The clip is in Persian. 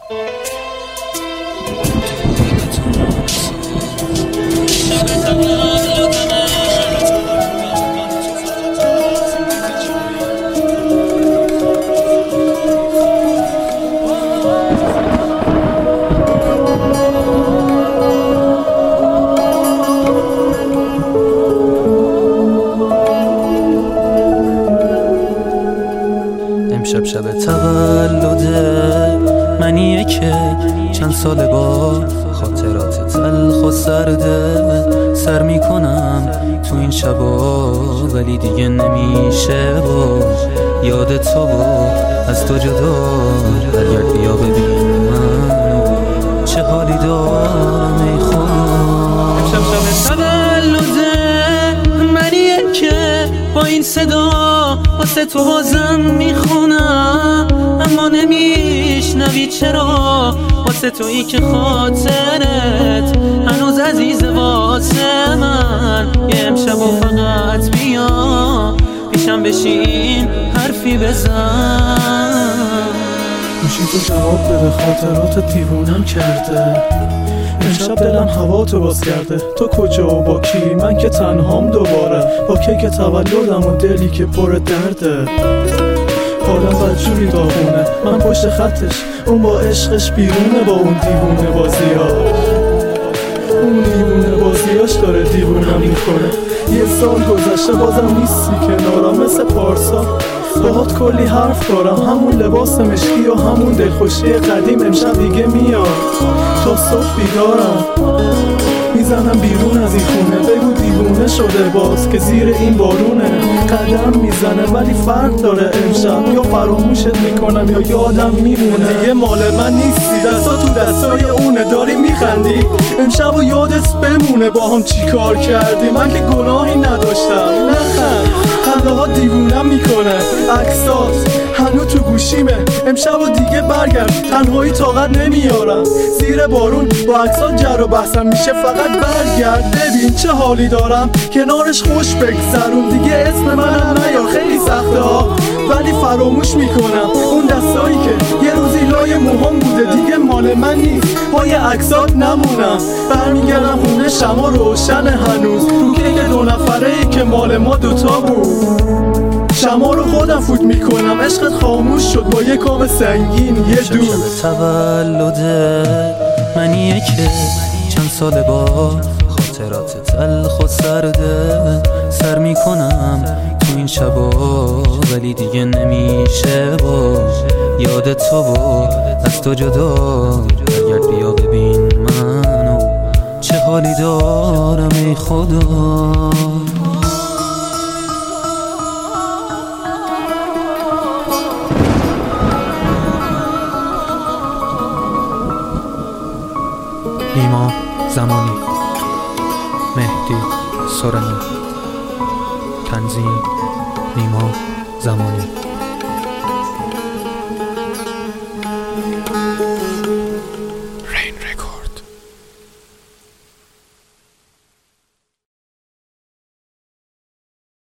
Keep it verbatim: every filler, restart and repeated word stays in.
امشب شب تولده منیه که چند سال با خاطرات تلخ و سرده سر میکنم تو این شبا، ولی دیگه نمیشه با یاد تو با از تو جدا. برگرد بیا ببین منو چه حالی دارم ای خدا. امشب شب تولده منیه که با این صدا واسه تو بازم میخونم، اما نمیشنوی چرا؟ واسه تویی که خاطرت هنوز عزیزه واسه من. یه امشب و فقط بیا پیشم بشین حرفی بزن. میشی تو جواب بده، خاطرات دیوونم کرده. امشب دلم هوا تو باز کرده. تو کجا و با کی؟ من که تنهام دوباره، با کیک تولدم و دلی که پر درده. حالم بدجوری داغونه، من پشت خطش، اون با عشقش بیرونه. با اون دیوونه بازی ها، اون دیوونه بازیاش داره دیوونم میکنه. یه سال گذشته بازم نیستی کنارم مثل پارسا. باهات کلی حرف دارم، همون لباس مشکی و همون دلخوشی قدیم امشب دیگه میاد. تا صبح بیدارم میزنم بیرون از این خونه. بگو دیوونه شده باز که زیر این بارونه. قدم میزنه ولی فرق داره امشب، یا فراموشت میکنم یا یادم میمونه. دیگه مال من نیستی، دستا تو دستای اونه. داری میخندی امشب و یادت بمونه با هم چی کار کردی. من که گناهی نداشتم، نخند خنده ها دیوونم میکنه. عکسات هنو تو گوشیمه، امشب و دیگه برگرد، تنهایی طاقت نمیارم. زیر بارون با عکسات جر و بحثم میشه، فقط برگرد ببین چه حالی دارم. کنارش خوش بگذرون، دیگه اسم منم نیار. خیلی سخته ها ولی فراموش میکنم اون دستایی که یه روزی لای موهام بوده. دیگه مال من نیست، پای عکسات نمونم. برمیگردم خونه، شما روشن هنوز رو کیک دو نفره‌ای که مال ما دوتا بود. شما رو خودم فوت میکنم، عشقت خاموش شد با یه کام سنگین یه دور. شب تولده منیه که چند سال با خاطرات تلخ و سرده سر میکنم تو این شبا، ولی دیگه نمیشه با یاد تو با از تو جدا. برگرد بیا ببین منو چه حالی دارم ای خدا. نیما زمانی، مهدی سورانی، تنظیم نیما زمانی.